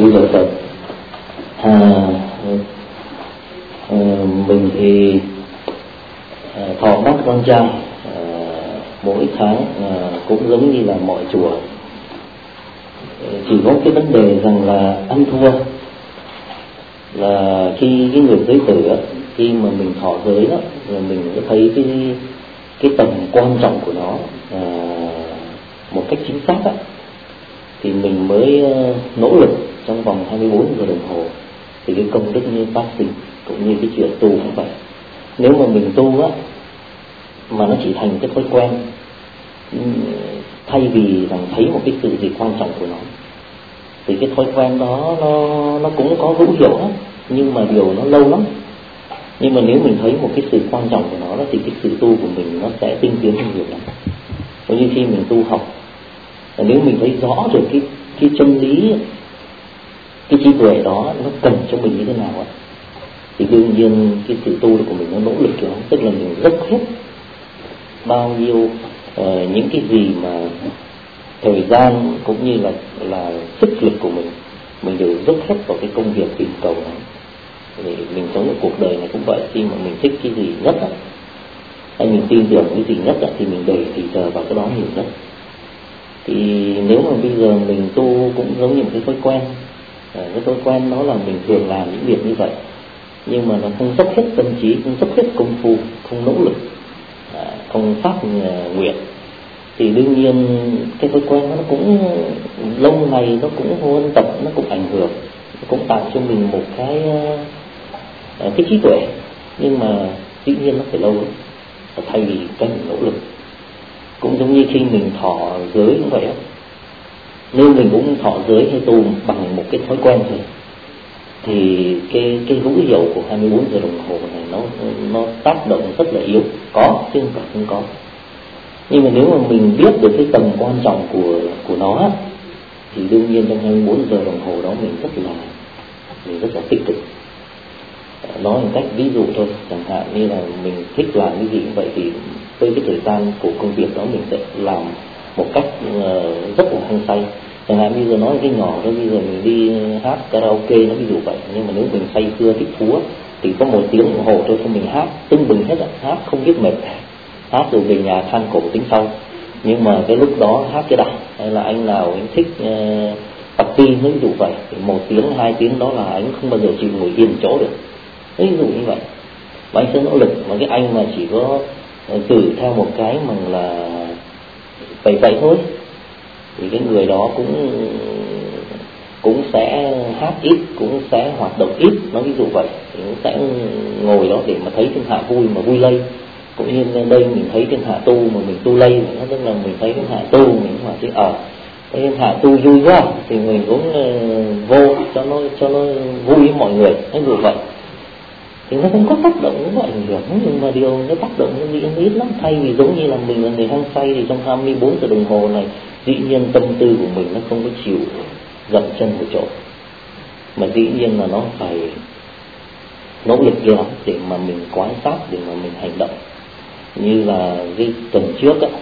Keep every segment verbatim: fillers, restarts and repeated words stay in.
Quý Lạy Phật. À, à, mình thì à, thọ bát con trai à, mỗi tháng à, cũng giống như là mọi chùa, chỉ có cái vấn đề rằng là ăn thua là khi cái người giới tử á, khi mà mình thọ giới đó, rồi mình sẽ thấy cái cái tầm quan trọng của nó à, một cách chính xác á, thì mình mới nỗ lực trong vòng hai mươi bốn giờ đồng hồ thì cái công đức như phát sinh, cũng như cái chuyện tu cũng vậy. Nếu mà mình tu á mà nó chỉ thành cái thói quen, thay vì rằng thấy một cái sự gì quan trọng của nó, thì cái thói quen đó nó nó cũng có hữu hiệu lắm, nhưng mà điều nó lâu lắm. Nhưng mà nếu mình thấy một cái sự quan trọng của nó đó, thì cái sự tu của mình nó sẽ tinh tiến hơn nhiều lắm. Giống như khi mình tu học, nếu mình thấy rõ được cái cái chân lý, cái trí tuệ đó nó cần cho mình như thế nào ạ, thì đương nhiên cái sự tu của mình nó nỗ lực kiểu, tức là mình dốc hết bao nhiêu uh, những cái gì mà thời gian cũng như là là sức lực của mình, mình đều dốc hết vào cái công việc tìm cầu đó. Thì mình sống ở cuộc đời này cũng vậy, khi mà mình thích cái gì nhất á, hay mình tin tưởng cái gì nhất á, thì mình để thì giờ vào cái đó nhiều nhất. Thì nếu mà bây giờ mình tu cũng giống như một cái thói quen, cái thói quen đó là mình thường làm những việc như vậy, nhưng mà nó không dốc hết tâm trí, không dốc hết công phu, không nỗ lực, không phát nguyện, thì đương nhiên cái thói quen nó cũng lâu ngày nó cũng huân tập, nó cũng ảnh hưởng, nó cũng tạo cho mình một cái cái trí tuệ, nhưng mà dĩ nhiên nó phải lâu lắm, thay vì cái mình nỗ lực. Cũng giống như khi mình thọ giới cũng vậy á, nếu mình cũng thọ giới hay tu bằng một cái thói quen thôi, thì cái cái hữu hiệu của hai mươi bốn giờ đồng hồ này nó nó tác động rất là yếu, có chứ không phải không có. Nhưng mà nếu mà mình biết được cái tầm quan trọng của của nó, thì đương nhiên trong hai mươi bốn giờ đồng hồ đó mình rất là mình rất là tích cực. Nói một cách ví dụ thôi, chẳng hạn như là mình thích làm cái gì cũng vậy, thì với cái thời gian của công việc đó mình sẽ làm một cách rất là hăng say. Chẳng hạn bây giờ nói cái nhỏ thôi, bây giờ mình đi hát karaoke nó ví dụ vậy, nhưng mà nếu mình say sưa thích thú thì có một tiếng đồng hồ thôi thì mình hát tưng bừng hết, hát không biết mệt, hát rồi về nhà than cổ tính sau. Nhưng mà cái lúc đó hát cái đã, hay là anh nào anh thích uh, party ví dụ vậy, thì một tiếng hai tiếng đó là anh không bao giờ chịu ngồi yên chỗ được, ví dụ như vậy. Và anh sẽ nỗ lực. Mà cái anh mà chỉ có cử theo một cái mà là vậy vậy thôi, thì cái người đó cũng cũng sẽ hát ít, cũng sẽ hoạt động ít, nó ví dụ vậy, thì cũng sẽ ngồi đó để mà thấy thiên hạ vui mà vui lây. Cũng như đây mình thấy thiên hạ tu mà mình tu lây, nó tức là mình thấy thiên hạ tu mình mà chứ ở cái thiên hạ tu vui quá thì mình cũng uh, vô cho nó cho nó vui với mọi người, ví dụ vậy. Thì nó không có tác động, nó có ảnh hưởng, nhưng mà điều nó tác động nó dĩ ít lắm. Thay vì giống như là mình là người hăng say thì trong hai mươi bốn giờ đồng hồ này, dĩ nhiên tâm tư của mình nó không có chịu dậm chân một chỗ, mà dĩ nhiên là nó phải nỗ lực kia lắm để mà mình quan sát, để mà mình hành động. Như là cái tuần trước á,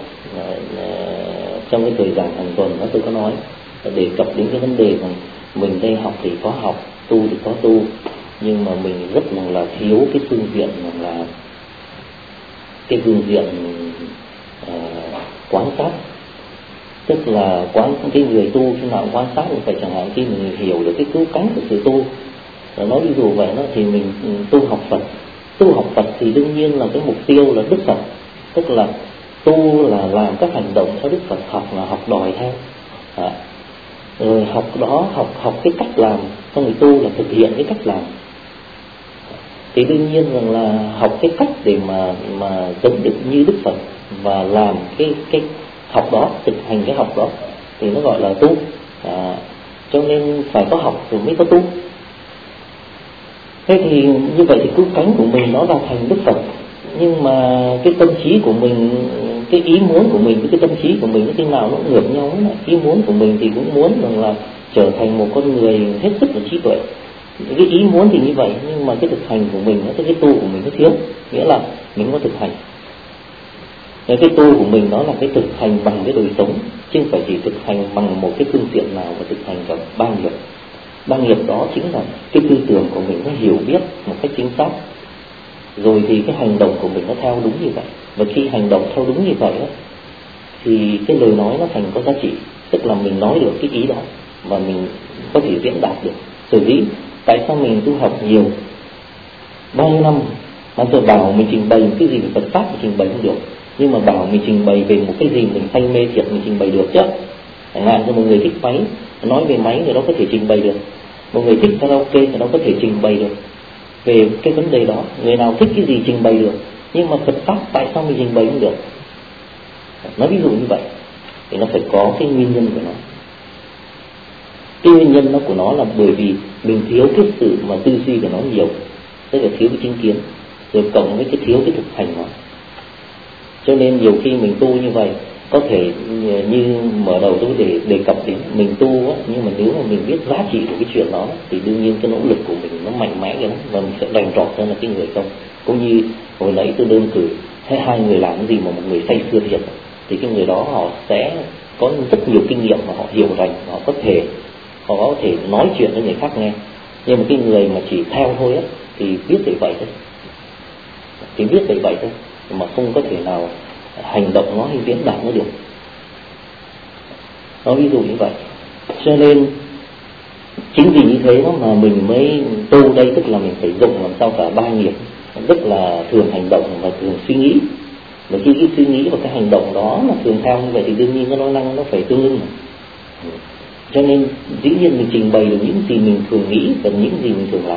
trong cái thời gian hàng tuần đó tôi có nói, đề cập đến cái vấn đề rằng mình đây học thì có học, tu thì có tu, nhưng mà mình rất là, là thiếu cái phương diện là cái phương diện uh, quan sát. Tức là quán cái người tu khi nào quan sát mình phải, chẳng hạn khi mình hiểu được cái cứu cánh của sự tu, nói ví dụ vậy đó, thì mình tu học Phật. Tu học Phật thì đương nhiên là cái mục tiêu là Đức Phật, tức là tu là làm các hành động theo Đức Phật, học là học đòi theo, à, rồi học đó học học cái cách làm, xong rồi tu là thực hiện cái cách làm. Thì đương nhiên rằng là học cái cách để mà mà giống được như Đức Phật và làm cái cái học đó, thực hành cái học đó thì nó gọi là tu, à, cho nên phải có học rồi mới có tu. Thế thì như vậy thì cứu cánh của mình nó là thành Đức Phật, nhưng mà cái tâm trí của mình, cái ý muốn của mình với cái tâm trí của mình cái nào nó ngược nhau ấy. Ý muốn của mình thì cũng muốn rằng là trở thành một con người hết sức là trí tuệ, cái ý muốn thì như vậy, nhưng mà cái thực hành của mình, cái tu của mình nó thiếu, nghĩa là mình có thực hành. Cái tu của mình đó là cái thực hành bằng cái đời sống, chứ không phải chỉ thực hành bằng một cái phương tiện nào, mà thực hành cả ba nghiệp. Ba nghiệp đó chính là cái tư tưởng của mình nó hiểu biết một cách chính xác, rồi thì cái hành động của mình nó theo đúng như vậy. Và khi hành động theo đúng như vậy đó, thì cái lời nói nó thành có giá trị, tức là mình nói được cái ý đó và mình có thể diễn đạt được. Sở dĩ tại sao mình tu học nhiều bao nhiêu năm mà giờ bảo mình trình bày cái gì về Phật pháp thì trình bày không được, nhưng mà bảo mình trình bày về một cái gì mình say mê thiệt mình trình bày được chứ. Chẳng hạn như một người thích máy, nói về máy người đó có thể trình bày được. Một người thích karaoke người đó có thể trình bày được về cái vấn đề đó. Người nào thích cái gì trình bày được, nhưng mà Phật pháp tại sao mình trình bày không được? Nói ví dụ như vậy thì nó phải có cái nguyên nhân của nó. Cái nguyên nhân nó của nó là bởi vì mình thiếu cái sự mà tư duy của nó nhiều, tức là thiếu cái chính kiến, rồi cộng với cái thiếu cái thực hành nó. Cho nên nhiều khi mình tu như vậy, có thể như mở đầu tôi để đề cập đến mình tu á, nhưng mà nếu mà mình biết giá trị của cái chuyện đó thì đương nhiên cái nỗ lực của mình nó mạnh mẽ cái đó, và mình sẽ đành trọt hơn là cái người không. Cũng như hồi nãy tôi đơn cử thấy hai người làm cái gì mà một người say sưa thiệt, thì cái người đó họ sẽ có rất nhiều kinh nghiệm mà họ hiểu rành, họ có thể họ có thể nói chuyện với người khác nghe. Nhưng mà cái người mà chỉ theo thôi á thì biết vậy vậy thôi, thì biết vậy vậy thôi mà không có thể nào hành động nó hay diễn đạt nó được. Nó ví dụ như vậy. Cho nên chính vì như thế đó mà mình mới tu đây, tức là mình phải dụng làm sao cả ba nghiệp, rất là thường hành động và thường suy nghĩ. Và khi cái suy nghĩ và cái hành động đó mà thường theo như vậy thì đương nhiên cái nói năng nó phải tương ưng. Cho nên dĩ nhiên mình trình bày được những gì mình thường nghĩ và những gì mình thường làm.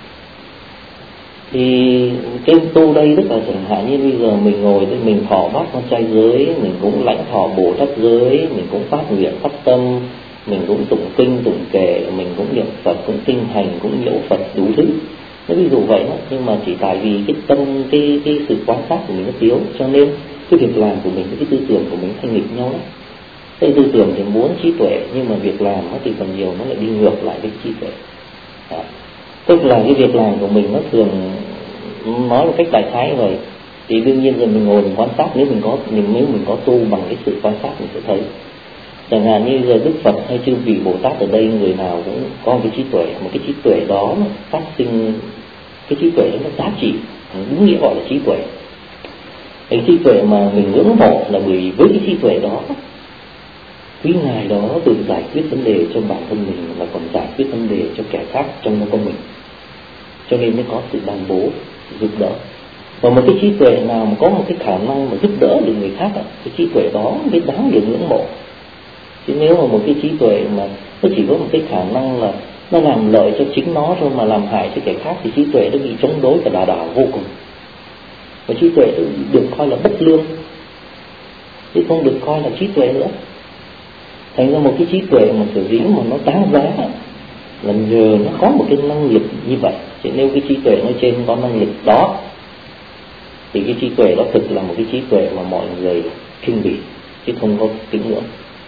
Thì cái tu đây tức là chẳng hạn như bây giờ mình ngồi đây mình thọ bát con trai giới, mình cũng lãnh thọ bồ tát giới, mình cũng phát nguyện phát tâm, mình cũng tụng kinh tụng kệ, mình cũng niệm Phật, cũng kinh hành, cũng nhiễu Phật đủ thứ. Nó ví dụ vậy đó, nhưng mà chỉ tại vì cái tâm cái cái sự quan sát của mình nó thiếu, cho nên cái việc làm của mình với cái tư tưởng của mình thành nghịch nhau đó. Cái tư tưởng thì muốn trí tuệ, nhưng mà việc làm nó thì còn nhiều nó lại đi ngược lại với trí tuệ. Đó. Tức là cái việc làm của mình nó thường nói một cách đại khái vậy, thì đương nhiên rồi mình ngồi mình quan sát, nếu mình có nếu mình có tu bằng cái sự quan sát mình sẽ thấy. Chẳng hạn như giờ Đức Phật hay chư vị Bồ Tát ở đây, người nào cũng có cái trí tuệ, một cái trí tuệ đó nó phát sinh, cái trí tuệ đó nó giá trị, đúng nghĩa gọi là trí tuệ. Cái trí tuệ mà mình ngưỡng mộ là bởi với cái trí tuệ đó, quý ngài đó tự giải quyết vấn đề cho bản thân mình và còn giải quyết vấn đề cho kẻ khác trong nó của mình, cho nên mới có sự ban bố giúp đỡ. Và một cái trí tuệ nào mà có một cái khả năng mà giúp đỡ được người khác, cái trí tuệ đó mới đáng được ngưỡng mộ. Chứ nếu mà một cái trí tuệ mà nó chỉ có một cái khả năng là nó làm lợi cho chính nó thôi mà làm hại cho kẻ khác, thì trí tuệ nó bị chống đối và đà đảo vô cùng. Và trí tuệ được coi là bất lương, chứ không được coi là trí tuệ nữa. Thành ra một cái trí tuệ mà sở dĩ mà nó đáng giá là nhờ nó có một cái năng lực như vậy. Chứ nếu cái trí tuệ nói trên có năng lực đó thì cái trí tuệ đó thực là một cái trí tuệ mà mọi người khinh bỉ, chứ không có kính ngưỡng.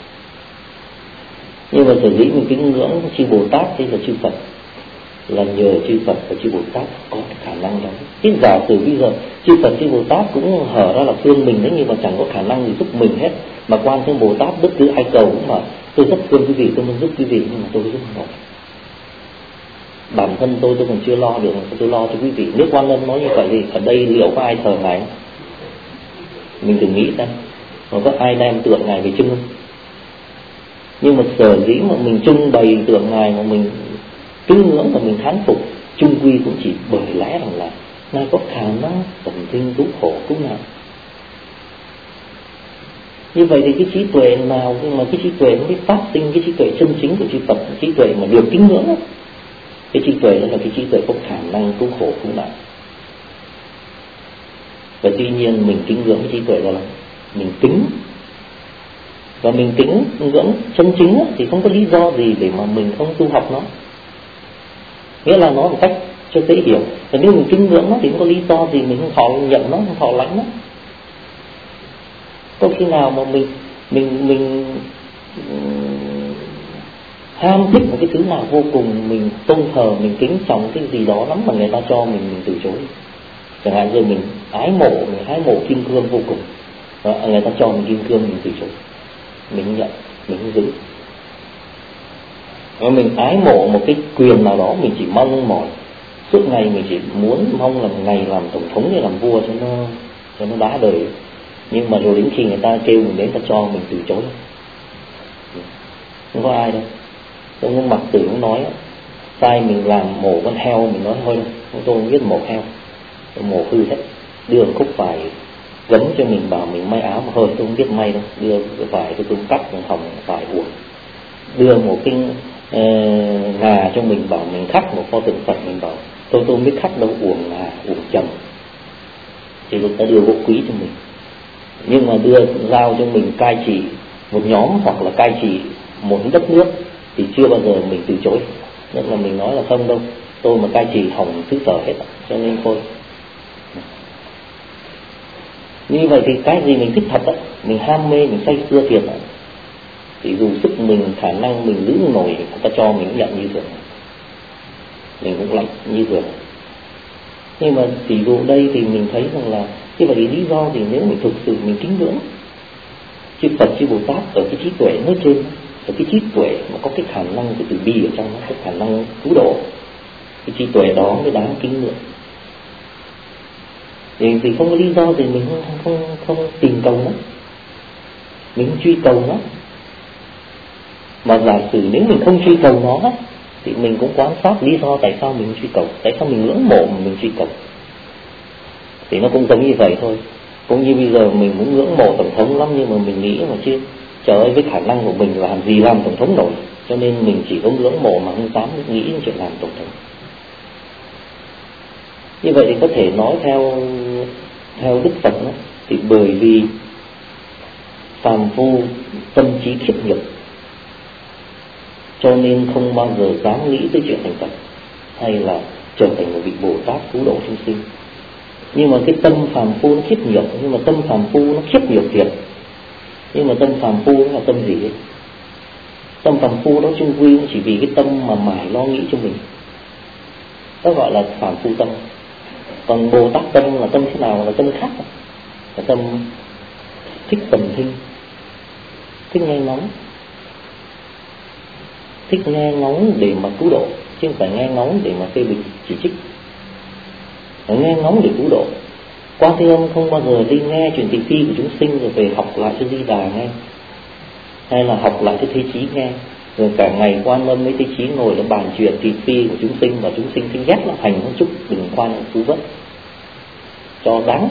Nhưng mà sở dĩ mình kính ngưỡng chư Bồ Tát hay là chư Phật là nhờ chư Phật và chư Bồ Tát có cái khả năng đó. Chứ giả sử bây giờ chư Phật chư Bồ Tát cũng hở ra là thương mình đấy, nhưng mà chẳng có khả năng gì giúp mình hết, mà Quan Thế Bồ Tát bất cứ ai cầu cũng mà tôi rất thương quý vị, tôi muốn giúp quý vị, nhưng mà tôi giúp không nổi. Bản thân tôi tôi còn chưa lo được, tôi lo cho quý vị. Nếu Quan Âm nói như vậy thì ở đây liệu có ai thờ ngài? Mình thử nghĩ xem, mà có ai đem tượng ngài về trưng không? Nhưng mà sở dĩ mà mình trưng bày tượng ngài mà mình kính ngưỡng và mình thán phục, chung quy cũng chỉ bởi lẽ rằng là ngài có khả năng tận sinh cứu khổ cứu nạn. Như vậy thì cái trí tuệ nào mà cái trí tuệ nó mới phát sinh cái trí tuệ chân chính của chư Phật, trí tuệ mà được kính ngưỡng đó. Cái trí tuệ đó là cái trí tuệ có khả năng cứu khổ cứu nạn. Và tuy nhiên mình kính ngưỡng cái trí tuệ đó là mình kính, và mình kính ngưỡng chân chính thì không có lý do gì để mà mình không tu học nó. Nghĩa là nó một cách cho dễ hiểu. Và nếu mình kính ngưỡng nó thì không có lý do gì mình không thọ nhận nó, không thọ lãnh nó. Có khi nào mà mình mình mình ham thích một cái thứ nào vô cùng, mình tôn thờ, mình kính trọng cái gì đó lắm mà người ta cho mình mình từ chối. Chẳng hạn như mình ái mộ, mình ái mộ kim cương vô cùng, và người ta cho mình kim cương mình từ chối, mình nhận, mình không giữ. Mà mình ái mộ một cái quyền nào đó, mình chỉ mong mỏi suốt ngày, mình chỉ muốn mong là một ngày làm tổng thống hay làm vua cho nó cho nó đã đời. Nhưng mà rồi đến khi người ta kêu mình đến ta cho mình từ chối, không có ai đâu. Tôi cũng mặc tử cũng nói sai mình làm mổ con heo, mình nói thôi tôi không biết mổ heo, tôi mổ hư hết, đưa một khúc vải gấm cho mình bảo mình may áo mà hơi tôi không biết may đâu, đưa cái vải tôi tôi cắt bằng hỏng vải uổng, đưa một cái uh, ngà cho mình bảo mình khắc một pho tượng Phật, mình bảo tôi tôi không biết khắc đâu, uổng ngà uổng trầm, thì người ta đưa gỗ quý cho mình. Nhưng mà đưa giao cho mình cai trị một nhóm hoặc là cai trị một đất nước thì chưa bao giờ mình từ chối. Nên là mình nói là không đâu, tôi mà cai trị hỏng thứ sở hết, cho nên thôi. Như vậy thì cái gì mình thích thật á, mình ham mê, mình say sưa thiệt á, thì dù sức mình, khả năng mình giữ nổi, người ta cho mình nhận như thường, mình cũng lắm như thường. Nhưng mà tỷ dụ đây thì mình thấy rằng là như vậy lý do thì nếu mình thực sự mình kính ngưỡng chư Phật, chư Bồ Tát ở cái trí tuệ nói trên, ở cái trí tuệ mà có cái khả năng của từ bi ở trong nó, cái khả năng cứu độ, cái trí tuệ đó mới đáng kính ngưỡng. Thì, thì không có lý do thì mình không, không, không tìm cầu nó, mình không truy cầu nó. Mà giả sử nếu mình không truy cầu nó thì mình cũng quan sát lý do tại sao mình truy cầu, tại sao mình ngưỡng mộ mà mình truy cầu. Thì nó cũng giống như vậy thôi. Cũng như bây giờ mình muốn ngưỡng mộ tổng thống lắm, nhưng mà mình nghĩ mà chứ trời ơi, với khả năng của mình làm gì làm tổng thống nổi, cho nên mình chỉ có ngưỡng mộ mà không dám nghĩ đến chuyện làm tổng thống. Như vậy thì có thể nói theo theo Đức Phật đó, thì bởi vì phàm phu tâm trí khiếp nhược, cho nên không bao giờ dám nghĩ tới chuyện thành Phật hay là trở thành một vị Bồ Tát cứu độ chúng sinh. Nhưng mà cái tâm phàm phu nó khiếp nhược, nhưng mà tâm phàm phu nó khiếp nhược thiệt. Nhưng mà tâm phàm phu nó là tâm gì ấy? Tâm phàm phu đó chung quy chỉ vì cái tâm mà mải lo nghĩ cho mình, đó gọi là phàm phu tâm. Còn Bồ Tát tâm là tâm thế nào? Là tâm khác, là tâm thích tầm thinh, thích nghe ngóng, thích nghe ngóng để mà cứu độ, chứ không phải nghe ngóng để mà phê bình chỉ trích. Nghe ngóng để cứu độ. Quan Thế Âm không bao giờ đi nghe chuyện thị phi của chúng sinh rồi về học lại cho Di Đà nghe, hay là học lại cho Thế Chí nghe, rồi cả ngày Quan Âm với Thế Chí ngồi để bàn chuyện thị phi của chúng sinh, và chúng sinh thấy ghét là hành một chút, đừng khoan lại cứu vớt cho đáng.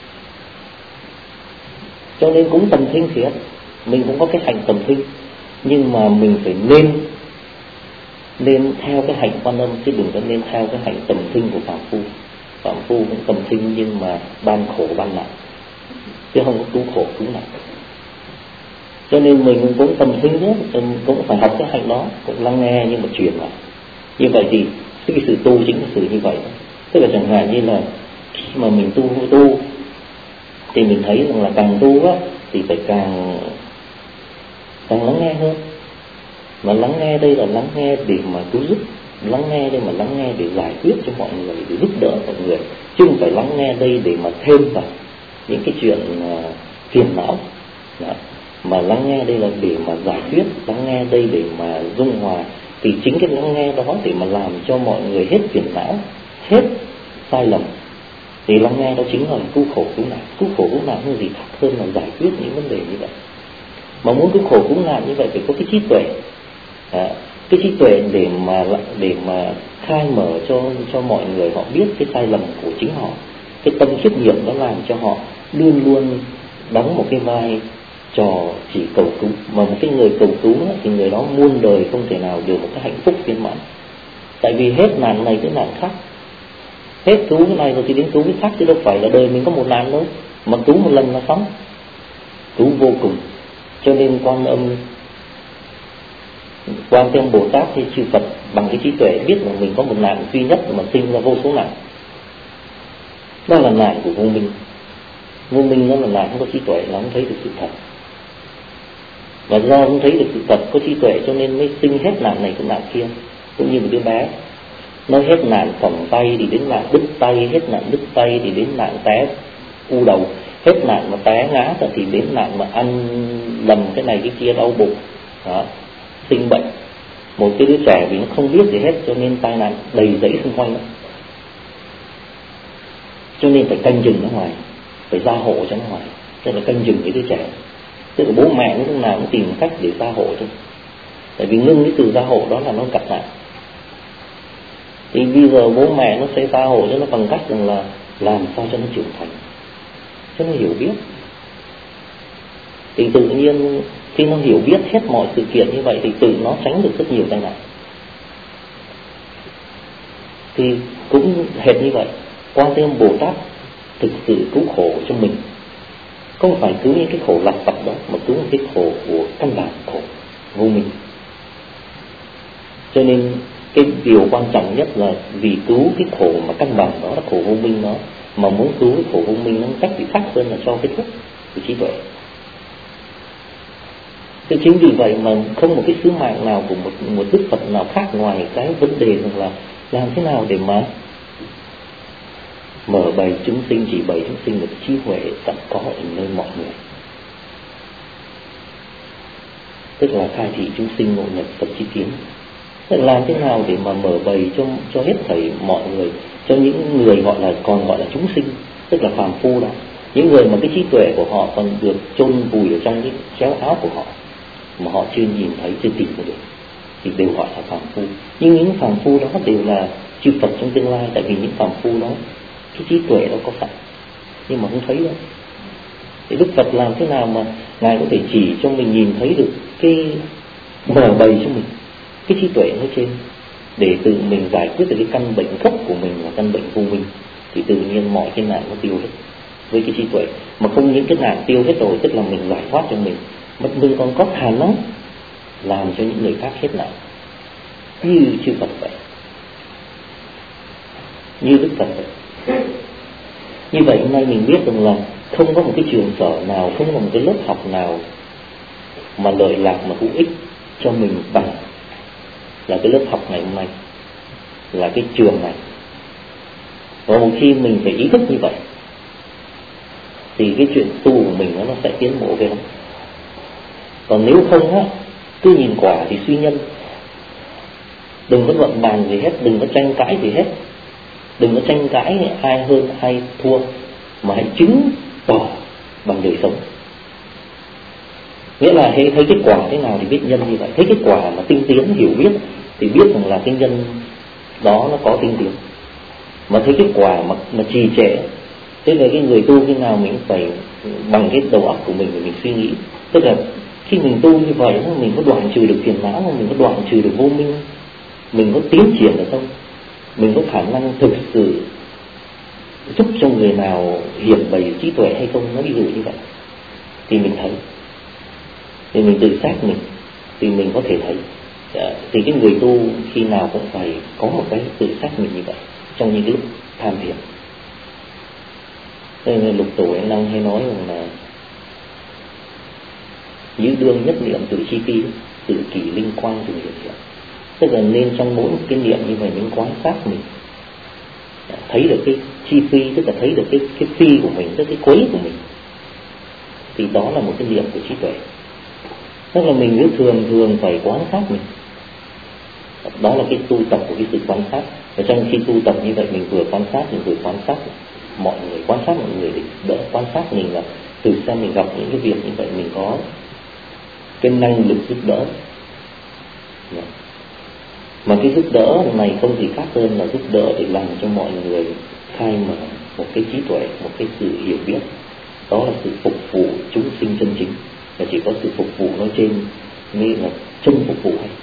Cho nên cũng tầm thinh thiệt, mình cũng có cái hành tầm thinh, nhưng mà mình phải nên nên theo cái hành Quan Âm, chứ đừng có nên theo cái hành tầm thinh của phàm phu. Phàm phu cũng tầm thinh nhưng mà ban khổ ban nạn, chứ không có cứu khổ cứu nạn. Cho nên mình cũng tầm thinh nữa, cũng phải học cái hành đó, cũng lắng nghe nhưng mà truyền lại. Như vậy thì cái sự tu chính là sự như vậy. Tức là chẳng hạn như là khi mà mình tu tu thì mình thấy rằng là càng tu á thì phải càng càng lắng nghe hơn. Mà lắng nghe đây là lắng nghe để mà cứu giúp, lắng nghe đây mà lắng nghe để giải quyết cho mọi người, để giúp đỡ mọi người, chứ không phải lắng nghe đây để mà thêm vào những cái chuyện uh, phiền não. Đó. Mà lắng nghe đây là để mà giải quyết, lắng nghe đây để mà dung hòa. Thì chính cái lắng nghe đó để mà làm cho mọi người hết phiền não, hết sai lầm, thì lắng nghe đó chính là cứu khổ cứu nạn. Cứu khổ cứu nạn không gì khác hơn là giải quyết những vấn đề như vậy. Mà muốn cứu khổ cứu nạn như vậy phải có cái trí tuệ, à, cái trí tuệ để mà để mà khai mở cho cho mọi người họ biết cái sai lầm của chính họ. Cái tâm khiếp nhược đó làm cho họ luôn luôn đóng một cái vai trò chỉ cầu cứu. Mà một cái người cầu cứu đó, thì người đó muôn đời không thể nào được một cái hạnh phúc viên mãn. Tại vì hết nạn này tới nạn khác, hết cứu cái này rồi thì đến cứu cái khác, chứ đâu phải là đời mình có một nạn đâu. Mà cứu một lần là xong, cứu vô cùng. Cho nên Quan Âm, Quan Thế Âm Bồ Tát hay chư Phật bằng cái trí tuệ biết rằng mình có một nạn duy nhất mà sinh ra vô số nạn. Đó là nạn của vô minh. Vô minh nó là nạn không có trí tuệ, nó không thấy được sự thật. Và do không thấy được sự thật, có trí tuệ cho nên mới sinh hết nạn này cái nạn kia. Cũng như một đứa bé, nó hết nạn phỏng tay thì đến nạn đứt tay, hết nạn đứt tay thì đến nạn té u đầu, hết nạn mà té ngã thì đến nạn mà ăn lầm cái này cái kia đau bụng, đó, sinh bệnh. Một cái đứa trẻ vì nó không biết gì hết cho nên tai nạn đầy rẫy xung quanh nó, cho nên phải canh chừng nó ngoài, phải gia hộ cho nó ngoài, tức là canh chừng cái đứa trẻ. Tức là bố mẹ lúc nào cũng tìm cách để gia hộ cho, tại vì ngưng cái từ gia hộ đó là nó gặp nạn. Thì bây giờ bố mẹ nó sẽ gia hộ cho nó bằng cách rằng là làm sao cho nó trưởng thành, cho nó hiểu biết. Thì tự nhiên khi nó hiểu biết hết mọi sự kiện như vậy thì tự nó tránh được rất nhiều tai nạn. Thì cũng hệt như vậy, Quan Thế Âm Bồ Tát thực sự cứu khổ cho mình, không phải cứu những cái khổ lặt vặt đó, mà cứu những cái khổ của căn bản, khổ vô minh. Cho nên cái điều quan trọng nhất là vì cứu cái khổ mà căn bản đó là khổ vô minh đó, mà muốn cứu cái khổ vô minh nó cách bị khác hơn là cho cái thuốc của trí tuệ. Thế chính vì vậy mà không một cái sứ mạng nào của một, một Đức Phật nào khác ngoài cái vấn đề rằng là làm thế nào để mà mở bày chúng sinh, chỉ bày chúng sinh được trí huệ sẵn có ở nơi mọi người. Tức là khai thị chúng sinh ngộ nhập Phật chi kiến. Tức là làm thế nào để mà mở bày cho, cho hết thảy mọi người, cho những người gọi là còn gọi là chúng sinh, tức là phàm phu đó, những người mà cái trí tuệ của họ còn được chôn vùi ở trong cái chéo áo của họ, mà họ chưa nhìn thấy, chưa tìm được, thì đều gọi là phàm phu. Nhưng những phàm phu đó đều là chư Phật trong tương lai, tại vì những phàm phu đó cái trí tuệ đó có sẵn nhưng mà không thấy đâu. Thì Đức Phật làm thế nào mà Ngài có thể chỉ cho mình nhìn thấy được cái mở bày cho mình cái trí tuệ nói trên, để tự mình giải quyết được cái căn bệnh gốc của mình là căn bệnh vô minh, thì tự nhiên mọi cái nạn nó tiêu hết với cái trí tuệ. Mà không những cái nạn tiêu hết rồi, tức là mình giải thoát cho mình, mà mình còn có khả năng làm cho những người khác hết nạn, như chư Phật vậy, như Đức Phật vậy. Như vậy hôm nay mình biết rằng là không có một cái trường sở nào, không có một cái lớp học nào mà lợi lạc mà hữu ích cho mình bằng là cái lớp học ngày hôm nay, là cái trường này. Và một khi mình phải ý thức như vậy thì cái chuyện tu của mình nó sẽ tiến bộ về lắm. Còn nếu không á, cứ nhìn quả thì suy nhân, đừng có luận bàn gì hết, đừng có tranh cãi gì hết, đừng có tranh cãi ai hơn ai thua, mà hãy chứng tỏ bằng đời sống. Nghĩa là thấy, thấy kết quả thế nào thì biết nhân như vậy. Thấy kết quả mà tinh tiến hiểu biết thì biết rằng là cái nhân đó nó có tinh tiến. Mà thấy kết quả mà, mà trì trệ, thế là cái người tu khi nào mình phải bằng cái đầu óc của mình để mình suy nghĩ. Tức là khi mình tu như vậy, mình có đoạn trừ được phiền não không? Mình có đoạn trừ được vô minh không? Mình có tiến triển được không? Mình có khả năng thực sự giúp cho người nào hiển bày trí tuệ hay không? Nó ví dụ như vậy thì mình thấy, thì mình tự xác mình, thì mình có thể thấy. Thì cái người tu khi nào cũng phải có một cái tự xác mình như vậy trong những cái lúc tham thiền. Nên Lục Tổ Anh Năng hay nói rằng là như đương nhất niệm tự chi phi, tự kỷ linh quang từng hiện hiện. Tức là nên trong mỗi một cái niệm như vậy mình quan sát mình, thấy được cái chi phi, tức là thấy được cái, cái phi của mình, tức cái quấy của mình, thì đó là một cái niệm của trí tuệ. Tức là mình cứ thường thường phải quan sát mình. Đó là cái tu tập của cái sự quan sát. Và trong khi tu tập như vậy mình vừa quan sát, mình vừa quan sát mọi người, quan sát mọi người để đỡ quan sát mình, là từ xem mình gặp những cái việc như vậy mình có cái năng lực giúp đỡ. Mà cái giúp đỡ này không gì khác hơn là giúp đỡ để làm cho mọi người khai mở một cái trí tuệ, một cái sự hiểu biết. Đó là sự phục vụ chúng sinh chân chính. Và chỉ có sự phục vụ nói trên mới là chân phục vụ hay.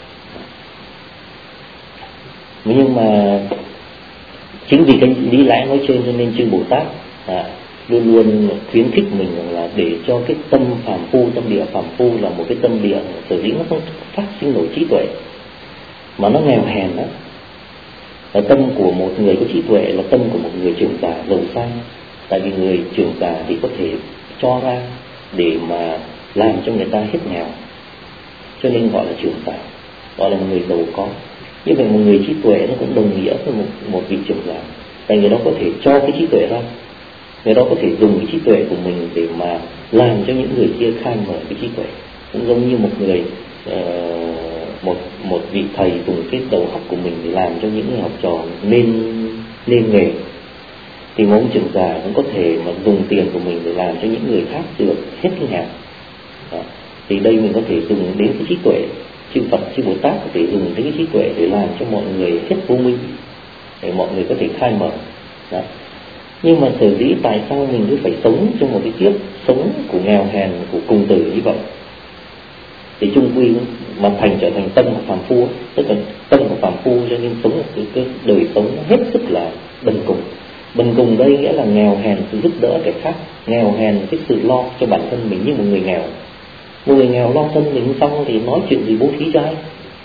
Nhưng mà chính vì cái lý lẽ nói trên cho nên chư Bồ Tát à, luôn luôn khuyến khích mình là để cho cái tâm phàm phu, tâm địa phàm phu là một cái tâm địa sở dĩ nó không phát sinh nổi trí tuệ, mà nó nghèo hèn đó. Là tâm của một người có trí tuệ là tâm của một người trưởng giả giàu sang. Tại vì người trưởng giả thì có thể cho ra để mà làm cho người ta hết nghèo, cho nên gọi là trưởng giả, gọi là một người giàu có. Như vậy một người trí tuệ nó cũng đồng nghĩa với một, một vị trưởng giả. Tại người đó có thể cho cái trí tuệ ra, người đó có thể dùng cái trí tuệ của mình để mà làm cho những người kia khai mở cái trí tuệ. Cũng giống như một người uh, một một vị thầy dùng cái đầu óc của mình để làm cho những người học trò nên nên nghề, thì một ông trưởng già cũng có thể mà dùng tiền của mình để làm cho những người khác được hết cái nghèo. Đó. Thì đây mình có thể dùng đến cái trí tuệ. Chư Phật, chư Bồ Tát có thể dùng đến cái trí tuệ để làm cho mọi người hết vô minh, để mọi người có thể khai mở. Đó. Nhưng mà sở dĩ tại sao mình cứ phải sống trong một cái kiếp sống của nghèo hèn, của cùng tử như vậy, thì chung quy mà thành trở thành tâm của phàm phu, tức là tâm của phàm phu, cho nên sống một cái, cái đời sống nó hết sức là bần cùng. Bần cùng đây nghĩa là nghèo hèn sự giúp đỡ kẻ khác, nghèo hèn cái sự lo cho bản thân mình như một người nghèo. Một người nghèo lo thân mình xong thì nói chuyện gì bố thí cho ai?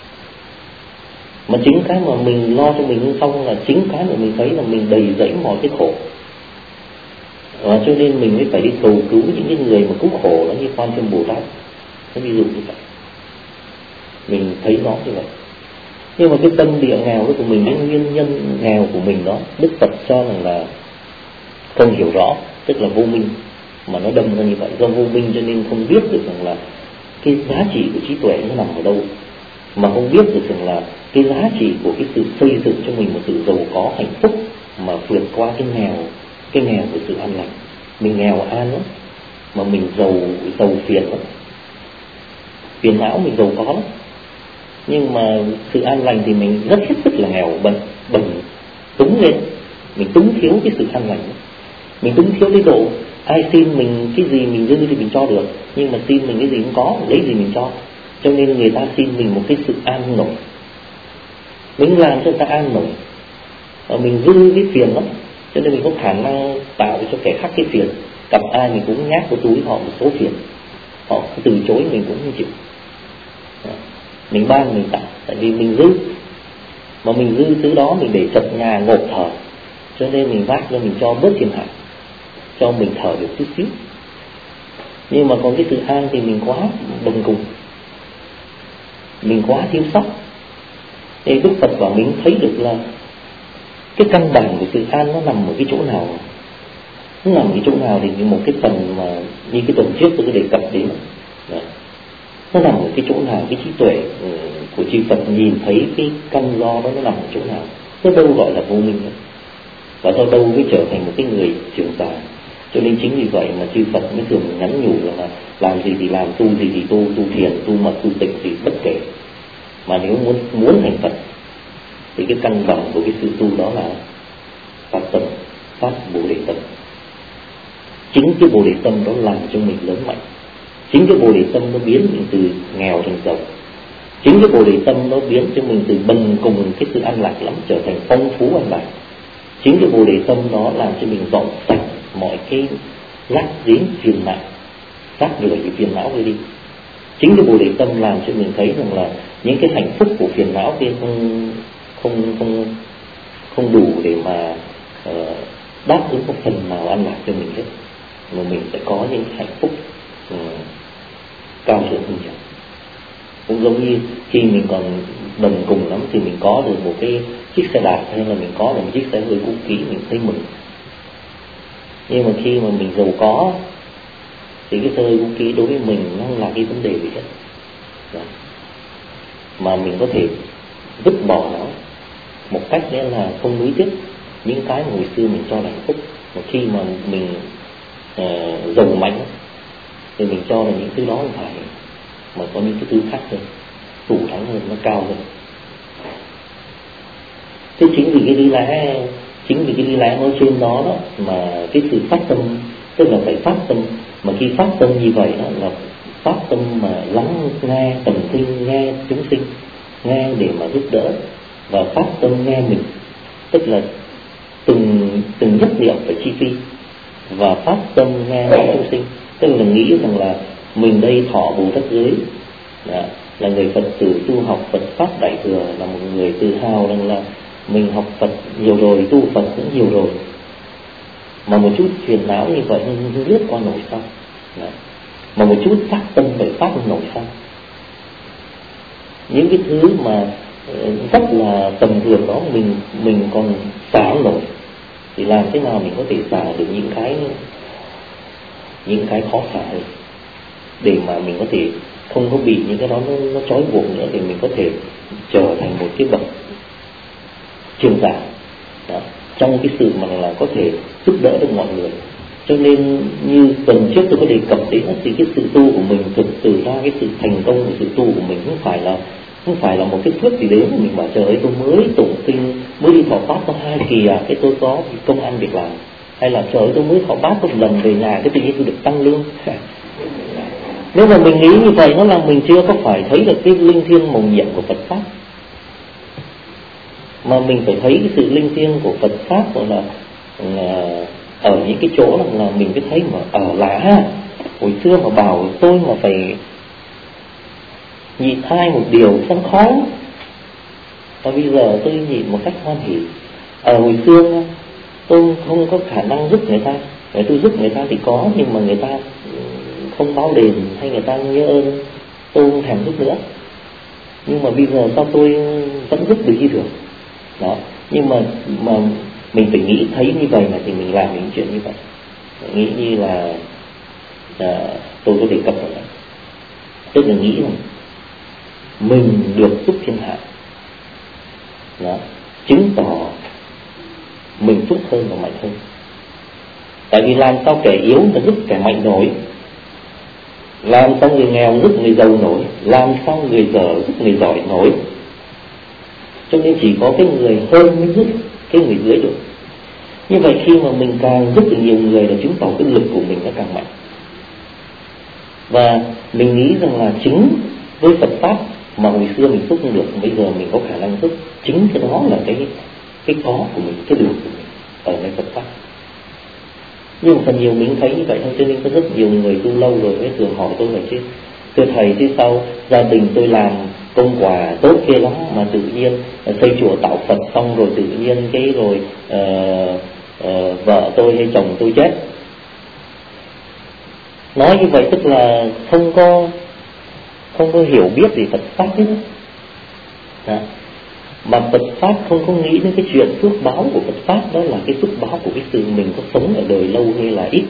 Mà chính cái mà mình lo cho mình xong là chính cái mà mình thấy là mình đầy dẫy mọi cái khổ. Và cho nên mình mới phải đi cầu cứu những cái người mà cũng khổ đó, như Quan Thế Bồ Tát. Ví dụ như vậy, mình thấy nó như vậy. Nhưng mà cái tâm địa nghèo đó của mình, cái nguyên nhân nghèo của mình đó, Đức Phật cho rằng là không hiểu rõ, tức là vô minh, mà nó đâm ra như vậy. Do vô minh cho nên không biết được rằng là cái giá trị của trí tuệ nó nằm ở đâu, mà không biết được rằng là cái giá trị của cái sự xây dựng cho mình một sự giàu có hạnh phúc mà vượt qua cái nghèo, cái nghèo của sự an lành. Mình nghèo an lắm, mà mình giàu giàu phiền lắm, phiền não mình giàu có lắm. Nhưng mà sự an lành thì mình rất hết sức là nghèo, bần bần túng lên, mình túng thiếu cái sự an lành, mình túng thiếu cái độ ai xin mình cái gì mình dư thì mình cho được, nhưng mà xin mình cái gì cũng có, lấy gì mình cho. Cho nên người ta xin mình một cái sự an nổi, mình làm cho người ta an nổi, và mình dư cái phiền lắm, cho nên mình có khả năng tạo cho kẻ khác cái phiền. Gặp ai mình cũng nhát vào túi họ một số phiền, họ từ chối mình cũng không chịu. Mình ban mình tặng, tại vì mình dư, mà mình dư thứ đó mình để chật nhà ngộp thở, cho nên mình vác cho mình cho bớt phiền hại, cho mình thở được chút xíu. Nhưng mà còn cái sự an thì mình quá bần cùng, mình quá thiếu sót. Thì Đức Phật bảo mình thấy được là cái căn bản của sự an nó nằm ở cái chỗ nào. Nó nằm ở cái chỗ nào thì một cái phần mà như cái tuần trước tôi có đề cập đến. Đấy. Nó nằm ở cái chỗ nào, cái trí tuệ của chư Phật nhìn thấy cái căn do đó nó nằm ở chỗ nào. Nó đâu gọi là vô minh nữa, và do đâu mới trở thành một cái người trưởng giả. Cho nên chính vì vậy mà chư Phật mới thường nhắn nhủ là làm gì thì làm, tu gì thì tu, tu thiền, tu mật, tu tịnh thì bất kể. Mà nếu muốn muốn thành Phật thì cái căn bản của cái sự tu đó là phát tâm, phát Bồ Đề tâm. Chính cái Bồ Đề tâm đó làm cho mình lớn mạnh. Chính cái Bồ Đề tâm nó biến mình từ nghèo thành giàu. Chính cái Bồ Đề tâm nó biến cho mình từ bần cùng cái sự an lạc lắm trở thành phong phú an lạc. Chính cái Bồ Đề tâm đó làm cho mình dọn sạch mọi cái rác rến phiền não, rác rưởi cái phiền não đi đi. Chính cái Bồ Đề tâm làm cho mình thấy rằng là những cái hạnh phúc của phiền não kia không không không không đủ để mà uh, đáp ứng một phần nào an lạc cho mình hết, mà mình sẽ có những hạnh phúc uh, cao thượng hơn nhiều. Cũng giống như khi mình còn bần cùng lắm thì mình có được một cái chiếc xe đạp hay là mình có được một chiếc xe hơi cũ kỹ, mình thấy mừng. Nhưng mà khi mà mình giàu có thì cái xe hơi cũ kỹ đối với mình nó không là cái vấn đề gì hết. Đó. Mà mình có thể vứt bỏ nó một cách nghĩa là không nuối tiếc những cái mà hồi xưa mình cho là hạnh phúc. Mà khi mà mình uh, giàu mạnh thì mình cho là những thứ đó không phải, mà có những cái thứ khác hơn, đủ thắng hơn, nó cao hơn. Thế chính vì cái lý lẽ, chính vì cái lý lẽ nói trên đó đó mà cái sự phát tâm, tức là phải phát tâm, mà khi phát tâm như vậy đó là phát tâm mà lắng nghe tầm kinh, nghe chúng sinh, nghe để mà giúp đỡ, và phát tâm nghe mình, tức là từng từng nhất niệm phải chi phi, và phát tâm nghe chúng sinh, tức là nghĩ rằng là mình đây thọ Bồ Tát giới, đó, là người Phật tử tu học Phật pháp đại thừa, là một người tự hào rằng là mình học Phật nhiều rồi, tu Phật cũng nhiều rồi, mà một chút phiền não như vậy không lướt qua nổi sao? Đó. Mà một chút phát tâm phải phát nổi sao? Những cái thứ mà rất là tầm thường đó mình mình còn xả nổi, thì làm thế nào mình có thể xả được những cái những cái khó xả hơn, để mà mình có thể không có bị những cái đó nó, nó trói buộc nữa, để mình có thể trở thành một cái bậc truyền giả đó, trong cái sự mà là có thể giúp đỡ được mọi người. Cho nên như tuần trước tôi có đề cập đến thì cái sự tu của mình thực sự ra cái sự thành công của sự tu của mình không phải là không phải là một cái phước gì đấy mà mình bảo trời ơi tôi mới tụng kinh, mới đi thọ pháp có hai kỳ à, cái tôi có công ăn việc làm, hay là trời ơi tôi mới thọ pháp một lần về nhà cái tự nhiên tôi được tăng lương. Nếu mà mình nghĩ như vậy nó là mình chưa có phải thấy được cái linh thiêng mầu nhiệm của Phật pháp, mà mình phải thấy cái sự linh thiêng của Phật pháp gọi là, là ở những cái chỗ là, là mình mới thấy mà ở là ha, hồi xưa mà bảo tôi mà phải nhịn hai một điều không khó, và bây giờ tôi nhịn một cách hoan hỉ. Ở hồi xưa tôi không có khả năng giúp người ta, để tôi giúp người ta thì có, nhưng mà người ta không báo đền hay người ta nhớ ơn, tôi không thèm giúp nữa. Nhưng mà bây giờ sao tôi vẫn giúp được như thường đó. Nhưng mà mà mình phải nghĩ thấy như vậy là thì mình làm những chuyện như vậy. Nghĩ như là, là tôi có đề cập rồi, tức là nghĩ rằng mình được giúp thiên hạ đó, chứng tỏ mình phúc hơn và mạnh hơn. Tại vì làm sao kẻ yếu mà giúp kẻ mạnh nổi, làm sao người nghèo giúp người giàu nổi, làm sao người dở giúp người giỏi nổi. Cho nên chỉ có cái người hơn mới giúp cái người dưới được. Như vậy khi mà mình càng giúp được nhiều người là chứng tỏ cái lực của mình nó càng mạnh. Và mình nghĩ rằng là chính với Phật pháp mà hồi xưa mình giúp không được, bây giờ mình có khả năng giúp, chính cái đó là cái cái có của mình, cái được của mình ở nơi Phật pháp. Nhưng phần nhiều mình thấy như vậy thôi, cho nên có rất nhiều người tu lâu rồi mới thường hỏi tôi là chứ thưa thầy, chứ sao gia đình tôi làm công quả tốt kia lắm mà tự nhiên xây chùa tạo Phật xong rồi tự nhiên cái rồi uh, uh, vợ tôi hay chồng tôi chết. Nói như vậy tức là không có không có hiểu biết về Phật pháp hết đó. Mà Phật pháp không có nghĩ đến cái chuyện phước báo của Phật pháp, đó là cái phước báo của cái sự mình có sống ở đời lâu hay là ít.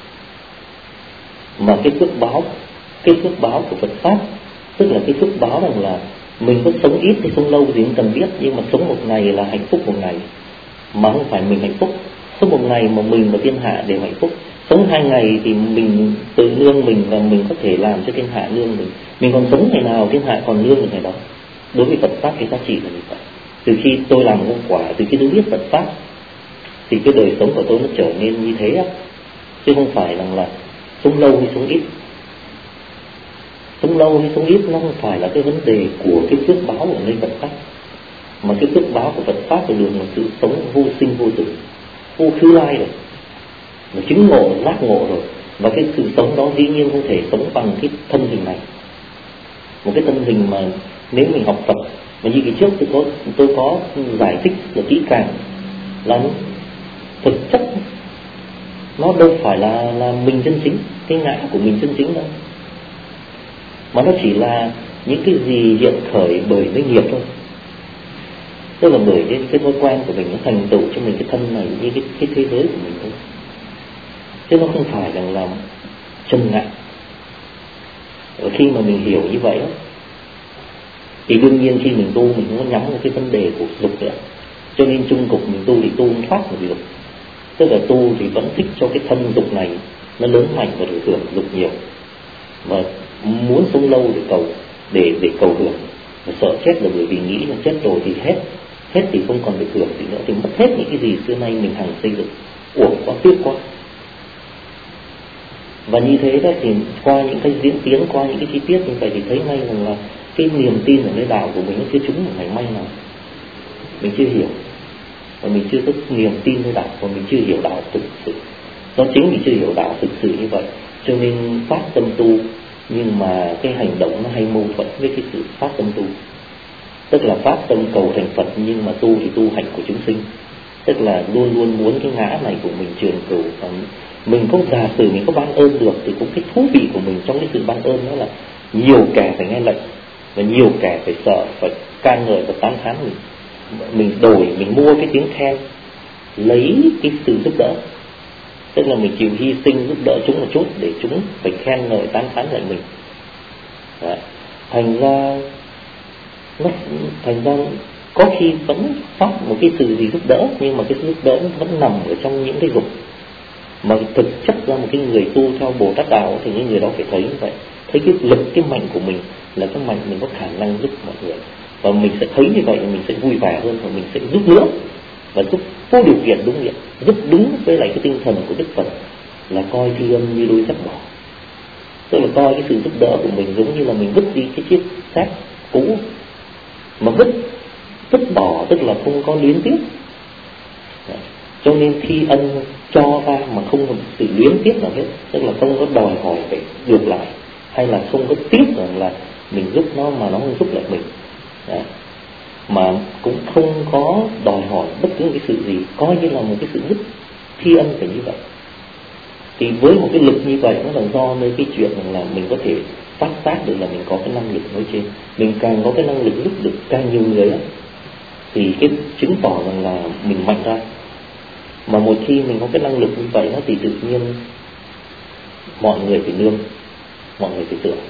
Mà cái phước báo cái phước báo của Phật pháp tức là cái phước báo rằng là mình có sống ít hay sống lâu thì không cần biết, nhưng mà sống một ngày là hạnh phúc một ngày, mà không phải mình hạnh phúc. Sống một ngày mà mình và thiên hạ đều hạnh phúc. Sống hai ngày thì mình tự nương mình và mình có thể làm cho thiên hạ nương mình. Mình còn sống ngày nào thiên hạ còn nương được ngày đó. Đối với Phật pháp cái giá trị là như vậy. Từ khi tôi làm công quả, từ khi tôi biết Phật pháp thì cái đời sống của tôi nó trở nên như thế á, chứ không phải rằng là sống lâu hay sống ít. Sống lâu hay sống ít nó không phải là cái vấn đề của cái phước báo ở nơi Phật pháp, mà cái phước báo của Phật pháp là được một sự sống vô sinh vô tử, vô khứ lai rồi, nó chứng ngộ, giác ngộ rồi. Và cái sự sống đó dĩ nhiên không thể sống bằng cái thân hình này. Một cái thân hình mà nếu mình học Phật, mà như cái trước tôi có tôi có giải thích là kỹ càng, là thực chất nó đâu phải là là mình chân chính, cái ngã của mình chân chính đâu, mà nó chỉ là những cái gì hiện khởi bởi với nghiệp thôi. Tức là bởi cái, cái thói quen của mình nó thành tựu cho mình cái thân này như cái, cái thế giới của mình thôi, chứ nó không phải rằng là chân ngã. Ở khi mà mình hiểu như vậy đó, thì đương nhiên khi mình tu mình không có nhắm vào cái vấn đề của dục nữa. Cho nên chung cục mình tu thì tu không thoát được dục. Tức là tu thì vẫn thích cho cái thân dục này nó lớn mạnh và được hưởng dục nhiều, và muốn sống lâu để cầu để để cầu hưởng, và sợ chết là bởi vì nghĩ là chết rồi thì hết hết thì không còn được hưởng gì nữa, thì mất hết những cái gì xưa nay mình hằng xây dựng, uổng quá, tiếc quá. Và như thế đó thì qua những cái diễn tiến, qua những cái chi tiết như vậy thì thấy ngay rằng là cái niềm tin ở nơi đạo của mình nó chưa trúng một ngày may nào. Mình chưa hiểu, và mình chưa có niềm tin nơi đạo, và mình chưa hiểu đạo thực sự. Do chính mình chưa hiểu đạo thực sự như vậy, cho nên phát tâm tu, nhưng mà cái hành động nó hay mâu thuẫn với cái sự phát tâm tu. Tức là phát tâm cầu thành Phật, nhưng mà tu thì tu hạnh của chúng sinh. Tức là luôn luôn muốn cái ngã này của mình trường cửu. Mình không giả sử mình có ban ơn được, thì cũng cái thú vị của mình trong cái sự ban ơn đó là nhiều kẻ phải nghe lệnh, và nhiều kẻ phải sợ, phải ca ngợi và tán thán mình. Mình đổi, mình mua cái tiếng khen, lấy cái sự giúp đỡ. Tức là mình chịu hy sinh giúp đỡ chúng một chút để chúng phải khen ngợi tán thán lại mình. Đó. Thành ra nó thành ra có khi vẫn phát một cái sự gì giúp đỡ, nhưng mà cái giúp đỡ vẫn nằm ở trong những cái dục. Mà thực chất ra một cái người tu theo Bồ Tát đạo thì những người đó phải thấy như vậy, thấy cái lực, cái mạnh của mình là cái mạnh mình có khả năng giúp mọi người, và mình sẽ thấy như vậy mình sẽ vui vẻ hơn, và mình sẽ giúp nữa, và giúp vô điều kiện đúng nghĩa, giúp đúng với lại cái tinh thần của Đức Phật là coi tri ân như đôi sắt đỏ. Tức là coi cái sự giúp đỡ của mình giống như là mình vứt đi cái chiếc xác cũ, mà vứt vứt bỏ tức là không có luyến tiếc. Cho nên khi ân cho ra mà không có sự luyến tiếc nào hết, tức là không có đòi hỏi phải được lại, hay là không có tiếc rằng là mình giúp nó mà nó không giúp lại mình. Đấy. Mà cũng không có đòi hỏi bất cứ cái sự gì, coi như là một cái sự giúp tri ân phải như vậy. Thì với một cái lực như vậy, nó là do nơi cái chuyện là mình có thể phát giác được là mình có cái năng lực nói trên. Mình càng có cái năng lực giúp được càng nhiều người đó, thì cái chứng tỏ rằng là mình mạnh ra. Mà một khi mình có cái năng lực như vậy đó, thì tự nhiên mọi người phải nương, mọi người phải tưởng.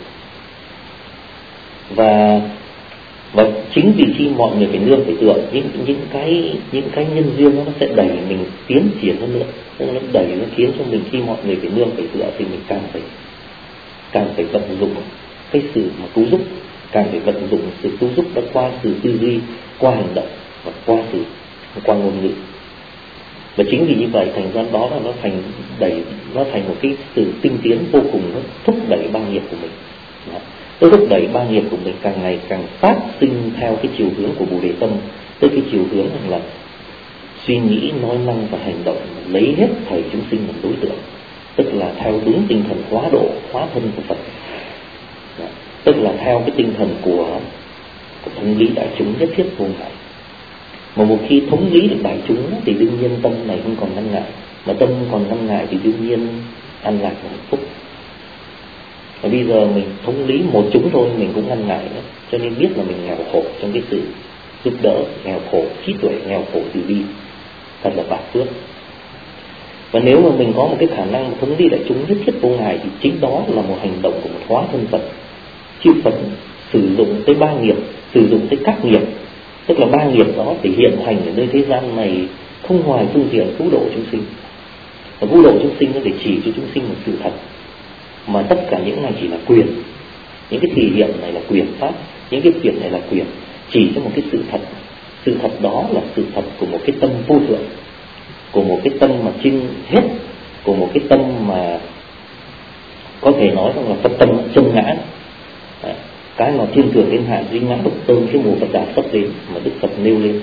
Và và chính vì khi mọi người phải nương phải tưởng, những những cái những cái nhân duyên đó, nó sẽ đẩy mình tiến triển hơn nữa. Nó đẩy, nó khiến cho mình khi mọi người phải nương phải tựa thì mình càng phải càng phải vận dụng cái sự mà cứu giúp, càng phải vận dụng sự cứu giúp đó qua sự tư duy, qua hành động và qua sự qua ngôn ngữ. Và chính vì như vậy thành ra đó là nó thành đẩy, nó thành một cái sự tinh tiến vô cùng, nó thúc đẩy ba nghiệp của mình. Đó. Nó thúc đẩy ba nghiệp của mình càng ngày càng phát sinh theo cái chiều hướng của Bồ Đề Tâm, tới cái chiều hướng là suy nghĩ, nói năng và hành động lấy hết thảy chúng sinh làm đối tượng, tức là theo đúng tinh thần hóa độ, hóa thân của Phật. Đó. Tức là theo cái tinh thần của, của thống lý đại chúng nhất thiết vô ngại. Mà một khi thống lý được đại chúng thì đương nhiên tâm này không còn ngăn ngại, mà tâm còn ngăn ngại thì đương nhiên an lạc và hạnh phúc. Và bây giờ mình thống lý một chúng thôi mình cũng ngăn ngại nữa, cho nên biết là mình nghèo khổ trong cái sự giúp đỡ, nghèo khổ trí tuệ, nghèo khổ từ bi, thật là bạc phước. Và nếu mà mình có một cái khả năng thống lý đại chúng nhất thiết vô ngại thì chính đó là một hành động của một hóa thân Phật. Chư Phật sử dụng tới ba nghiệp, sử dụng tới các nghiệp, tức là ba nghiệp đó để hiện thành ở nơi thế gian này, không ngoài phương diện cứu độ chúng sinh. Và cứu độ chúng sinh nó để chỉ cho chúng sinh một sự thật, mà tất cả những này chỉ là quyền. Những cái thể hiện này là quyền pháp, những cái chuyện này là quyền, chỉ cho một cái sự thật. Sự thật đó là sự thật của một cái tâm vô thượng, của một cái tâm mà chinh hết, của một cái tâm mà có thể nói rằng là Phật tâm chân ngã. Cái mà thiên thường thiên hạ duy ngã độc tôn, cái mùa Phật đạo sắp đến mà Đức Phật nêu lên.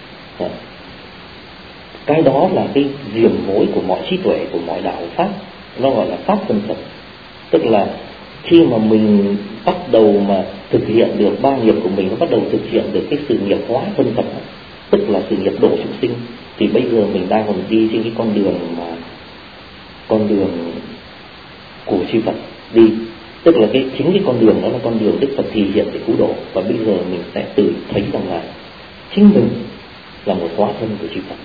Cái đó là cái diềm mối của mọi trí tuệ, của mọi đạo pháp, nó gọi là pháp thân Phật. Tức là khi mà mình bắt đầu mà thực hiện được ba nghiệp của mình, nó bắt đầu thực hiện được cái sự nghiệp hóa thân Phật, tức là sự nghiệp độ chúng sinh, thì bây giờ mình đang còn đi trên cái con đường mà con đường của chư Phật đi. Tức là cái chính cái con đường đó là con đường Đức Phật thể hiện để cứu độ. Và bây giờ mình sẽ tự thấy rằng là chính mình là một hóa thân của chư Phật.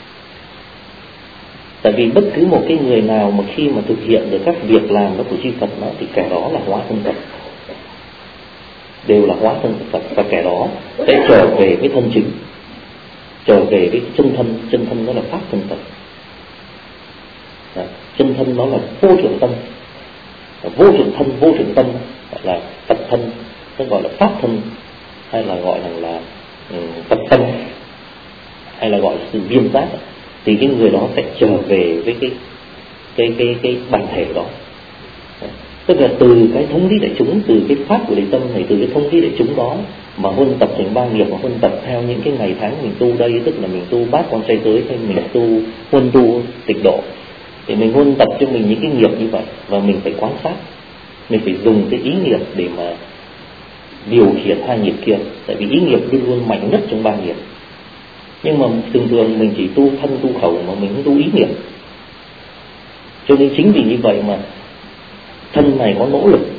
Tại vì bất cứ một cái người nào mà khi mà thực hiện được các việc làm đó của chư Phật đó, thì kẻ đó là hóa thân Phật, đều là hóa thân của Phật. Và kẻ đó sẽ trở về với thân chính, trở về với chân thân. Chân thân đó là pháp thân Phật. Đó. Chân thân đó là vô thượng tâm, vô thượng thân, vô thượng tâm, gọi là Phật thân, nó gọi là pháp thân, hay là gọi là, là um, Phật tâm, hay là gọi là sự viêm giác. Thì cái người đó sẽ trở về với cái cái cái cái bản thể đó. Tức là từ cái thống lý đại chúng, từ cái pháp của đại tâm này, từ cái thống lý đại chúng đó mà huân tập thành ba nghiệp, mà huân tập theo những cái ngày tháng mình tu đây, tức là mình tu bát quan trai giới, hay mình tu huân tu tịch độ, thì mình huân tập cho mình những cái nghiệp như vậy. Và mình phải quan sát, mình phải dùng cái ý nghiệp để mà điều khiển hai nghiệp kia. Tại vì ý nghiệp luôn luôn mạnh nhất trong ba nghiệp. Nhưng mà thường thường mình chỉ tu thân tu khẩu mà mình không tu ý nghiệp. Cho nên chính vì như vậy mà thân này có nỗ lực,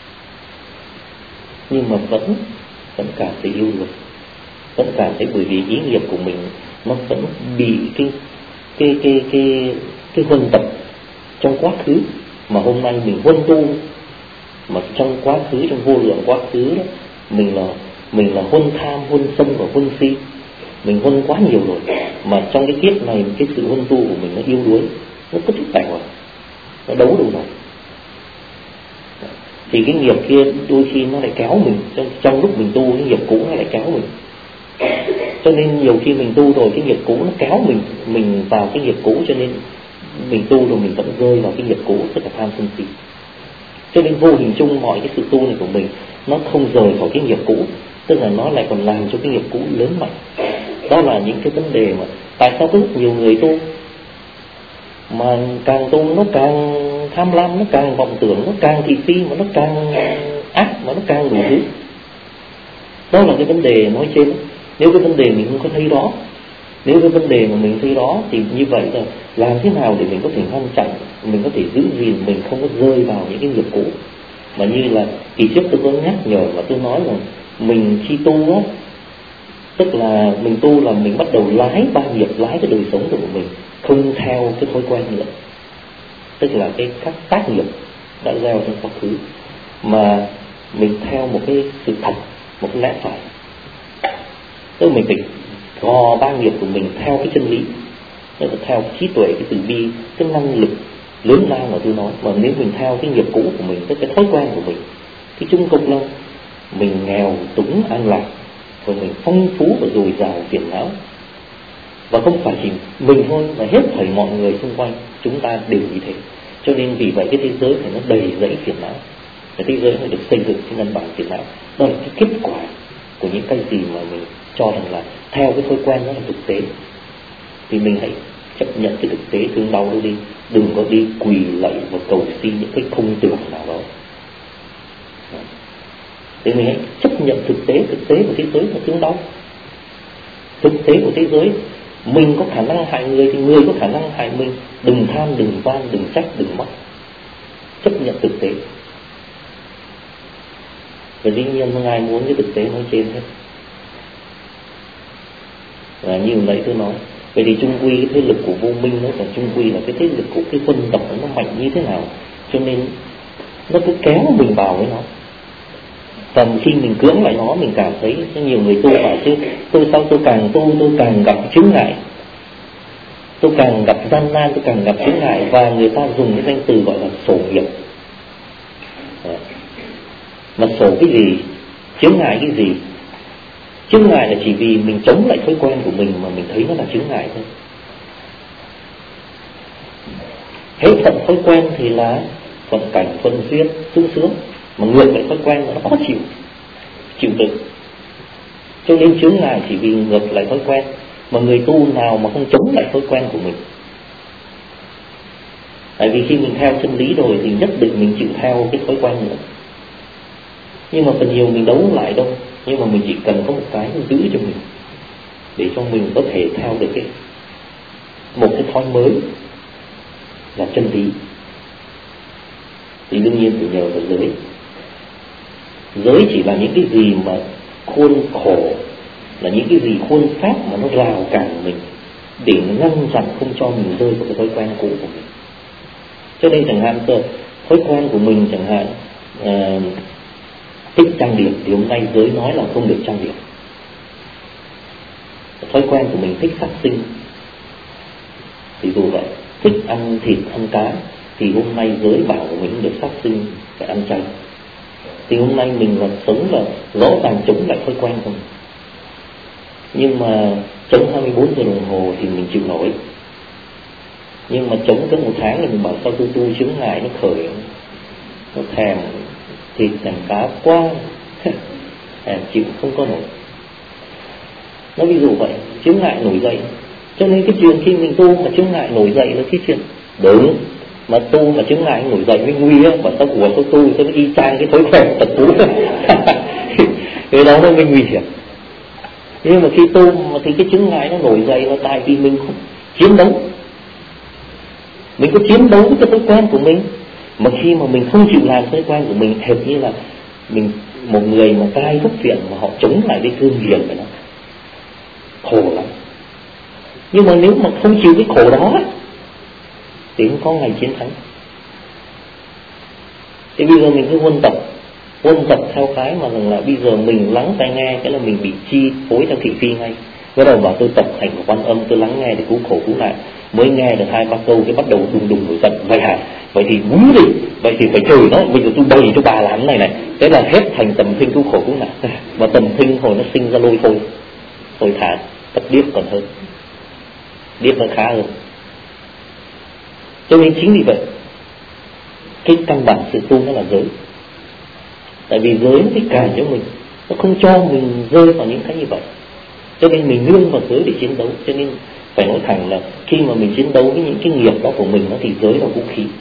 nhưng mà vẫn vẫn cảm thấy yêu được, vẫn cảm thấy, bởi vì ý nghiệp của mình nó vẫn bị cái cái cái cái cái huân tập trong quá khứ. Mà hôm nay mình huân tu, mà trong quá khứ, trong vô lượng quá khứ đó, mình là mình là huân tham, huân sân và huân si. Mình huân quá nhiều rồi, mà trong cái kiếp này cái sự huân tu của mình nó yếu đuối, nó có chút tẹo rồi, nó đấu đâu rồi. Thì cái nghiệp kia đôi khi nó lại kéo mình, trong, trong lúc mình tu cái nghiệp cũ nó lại kéo mình. Cho nên nhiều khi mình tu rồi cái nghiệp cũ nó kéo mình mình vào cái nghiệp cũ, cho nên mình tu rồi mình vẫn rơi vào cái nghiệp cũ, tức là tham sân si. Cho nên vô hình chung mọi cái sự tu này của mình nó không rời khỏi cái nghiệp cũ, tức là nó lại còn làm cho cái nghiệp cũ lớn mạnh. Đó là những cái vấn đề mà tại sao rất nhiều người tu mà càng tu nó càng tham lam, nó càng vọng tưởng, nó càng thị phi, mà nó càng ác, mà nó càng đủ thứ. Đó là cái vấn đề nói trên. Nếu cái vấn đề mình không có thấy đó, nếu cái vấn đề mà mình thấy đó, thì như vậy là làm thế nào để mình có thể ngăn chặn, mình có thể giữ gìn mình không có rơi vào những cái nghiệp cũ. Mà như là kỳ trước tôi có nhắc nhở và tôi nói là mình khi tu á, tức là mình tu là mình bắt đầu lái ba nghiệp, lái cái đời sống của mình, không theo cái thói quen nữa, tức là cái các tác nghiệp đã gieo trong quá khứ, mà mình theo một cái sự thật, một cái lẽ phải. Tức là mình phải gò ba nghiệp của mình theo cái chân lý, tức là theo cái trí tuệ, cái từ bi, cái năng lực lớn lao mà tôi nói. Mà nếu mình theo cái nghiệp cũ của mình, tức cái thói quen của mình, cái chung công lao, mình nghèo túng an lạc, rồi mình phong phú và dồi dào phiền não. Và không phải chỉ mình thôi, mà hết thảy mọi người xung quanh chúng ta đều như thế. Cho nên vì vậy cái thế giới này nó đầy rẫy phiền não. Cái thế giới này được xây dựng trên căn bản phiền não. Đó là cái kết quả của những cái gì mà mình cho rằng là theo cái thói quen đó là thực tế. Thì mình hãy chấp nhận cái thực tế thương đau đó đi. Đừng có đi quỳ lạy và cầu xin những cái không tưởng nào đó. Thì mình hãy chấp nhận thực tế, thực tế của thế giới là thương đau. Thực tế của thế giới, mình có khả năng hại người thì người có khả năng hại mình. Đừng than, đừng van, đừng trách, đừng móc. Chấp nhận thực tế. Và dĩ nhiên không ai muốn cái thực tế nói trên hết. Và như nãy tôi nói, vậy thì chung quy cái thế lực của vô minh nó còn chung quy là cái thế lực của cái quân tộc nó mạnh như thế nào, cho nên nó cứ kéo mình vào với nó. Còn khi mình cưỡng lại nó, mình cảm thấy nhiều người tu bảo chứ tôi sao tôi càng tu tôi càng gặp chướng ngại, tôi càng gặp gian nan, tôi càng gặp chướng ngại, và người ta dùng cái danh từ gọi là sổ nghiệp. Mà sổ cái gì, chướng ngại cái gì? Chướng ngại là chỉ vì mình chống lại thói quen của mình mà mình thấy nó là chướng ngại thôi. Hết thuận thói quen thì là thuận cảnh, thuận duyên, sung sướng. Mà ngược lại thói quen nó khó chịu, chịu đựng. Cho nên chướng ngại chỉ vì ngược lại thói quen. Mà người tu nào mà không chống lại thói quen của mình? Tại vì khi mình theo chân lý rồi thì nhất định mình chịu theo cái thói quen nữa. Nhưng mà phần nhiều mình đấu lại đâu. Nhưng mà mình chỉ cần có một cái giữ cho mình, để cho mình có thể theo được cái một cái thói mới là chân lý. Thì đương nhiên phải nhờ vào giới. Giới chỉ là những cái gì mà khuôn khổ, là những cái gì khuôn phép mà nó rào cản mình, để ngăn chặn không cho mình rơi vào cái thói quen cũ của mình. Cho nên chẳng hạn thói quen của mình chẳng hạn uh, thích trang điểm, thì hôm nay giới nói là không được trang điểm. Thói quen của mình thích sát sinh, thì dù vậy. Thích ăn thịt, ăn cá, thì hôm nay giới bảo của mình được sát sinh, phải ăn chay. Thì hôm nay mình là sống là rõ ràng chống lại thói quen không. Nhưng mà chống hai mươi bốn giờ đồng hồ thì mình chịu nổi. Nhưng mà chống tới một tháng thì mình bảo sao tu tu chướng ngại nó khởi, nó thèm thịt thèm cá quá, thèm chịu không có nổi. Nó ví dụ vậy, chướng ngại nổi dậy. Cho nên cái chuyện khi mình tu mà chướng ngại nổi dậy là cái chuyện đúng. Mà tu mà chướng ngại nổi dậy mới nguy á. Và sao của sao tu sao nó y chang cái thói quen tật cũ. Cái đó nó mới nguy hiểm. Nhưng mà khi tu mà thì cái chướng ngại nó nổi dậy là tại vì mình không chiến đấu. Mình có chiến đấu với cái thói quen của mình. Mà khi mà mình không chịu làm thói quen của mình, hệt như là mình một người mà cai thuốc phiện mà họ chống lại cái cơn nghiện của nó, khổ lắm. Nhưng mà nếu mà không chịu cái khổ đó thì không có ngày chiến thắng. Thì bây giờ mình cứ huân tập, Quân tập theo cái mà rằng là bây giờ mình lắng tai nghe, cái là mình bị chi phối theo thị phi ngay. Bắt đầu bảo tôi tập thành một Quan Âm, tôi lắng nghe để cứu khổ cứu nạn, mới nghe được hai ba câu cái bắt đầu đùng đùng nổi giận. Vậy hả? Vậy thì muốn đi, vậy thì phải chửi nó, bây giờ tôi bày cho bà làm này này. Thế là hết thành tầm thinh cứu khổ cứu nạn. Mà tầm thinh hồi nó sinh ra lôi thôi, thôi thả tập điếc còn hơn, điếc nó khá hơn. Cho nên chính vì vậy cái căn bản sự tu nó là giới. Tại vì giới nó thích cản cho mình, nó không cho mình rơi vào những cái như vậy, cho nên mình nương vào giới để chiến đấu. Cho nên phải nói thẳng là khi mà mình chiến đấu với những cái nghiệp đó của mình, nó thì giới là vũ khí.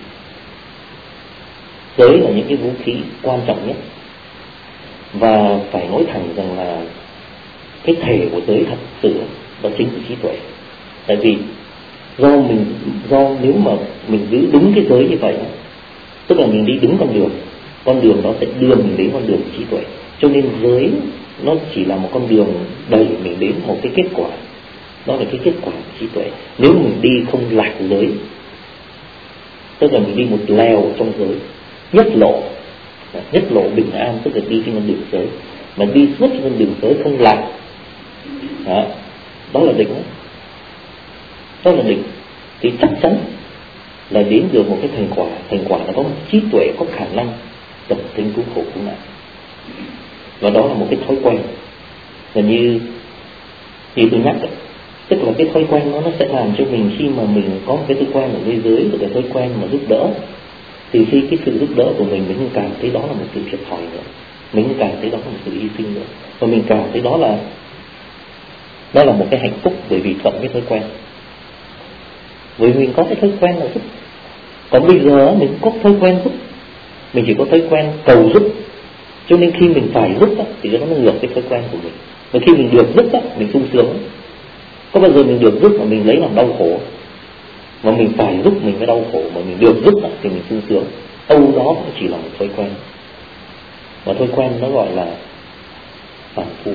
Giới là những cái vũ khí quan trọng nhất. Và phải nói thẳng rằng là cái thể của giới thật sự đó chính là trí tuệ. Tại vì do mình do nếu mà mình giữ đúng cái giới như vậy, tức là mình đi đúng con đường, con đường đó sẽ đưa mình đến con đường trí tuệ. Cho nên giới nó chỉ là một con đường đẩy mình đến một cái kết quả, đó là cái kết quả của trí tuệ. Nếu mình đi không lạc giới, tức là mình đi một lèo trong giới, nhất lộ, nhất lộ bình an, tức là đi trên con đường giới, mà đi suốt trên con đường giới không lạc, đó, đó là định đó. Đó là định, thì chắc chắn là đến được một cái thành quả. Thành quả là có một trí tuệ có khả năng tận tính cứu khổ cứu nạn. Và đó là một cái thói quen. Và như như tôi nhắc đấy, tức là cái thói quen đó nó sẽ làm cho mình, khi mà mình có một cái thói quen ở thế giới, cái thói quen mà giúp đỡ, thì khi cái sự giúp đỡ của mình, mình không cảm thấy đó là một sự thiệt thòi nữa, mình không cảm thấy đó là một sự hy sinh nữa, và mình cảm thấy đó là đó là một cái hạnh phúc, bởi vì thuận cái thói quen. Bởi vì mình có cái thói quen là giúp. Còn bây giờ mình có thói quen giúp, mình chỉ có thói quen cầu giúp, cho nên khi mình phải giúp đó, thì nó ngược cái thói quen của mình. Và khi mình được giúp đó, mình sung sướng. Có bao giờ mình được giúp mà mình lấy làm đau khổ, mà mình phải giúp mình mới đau khổ, mà mình được giúp đó, thì mình sung sướng. Âu đó cũng chỉ là một thói quen, và thói quen nó gọi là phản phu.